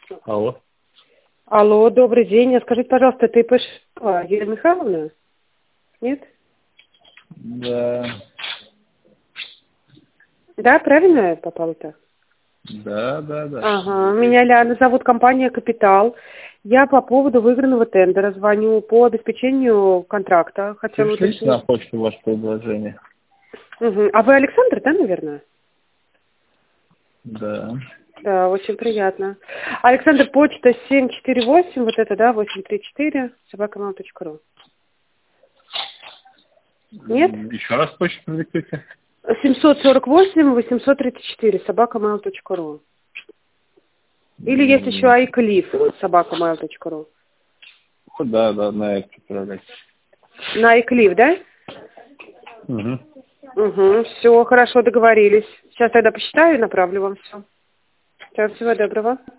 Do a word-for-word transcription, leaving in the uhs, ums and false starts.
Алло. Алло, добрый день. Скажите, пожалуйста, это ИП Шишова Юлия Михайловна? Нет? Да. Да, правильно я попала-то? Да, да, да. Ага, меня Ляна зовут, компания «Капитал». Я по поводу выигранного тендера звоню по обеспечению контракта. Хотела Пришлите уточнить. на почту ваше предложение. Угу. А вы Александр, да, наверное? Да. Да, очень приятно. Александр, почта семь четыре восемь, вот это, да, восемь три четыре, собака mail точка ру. Нет? М, Еще раз почту продиктуйте. семьсот сорок восемь восемьсот тридцать четыре, собака mail точка ру. Или есть еще М, айклиф, собака mail точка ру. ну Да, да, на это отправлять. На айклиф, да? Угу. Угу, все, хорошо, договорились. Сейчас тогда посчитаю и направлю вам все. Всего доброго.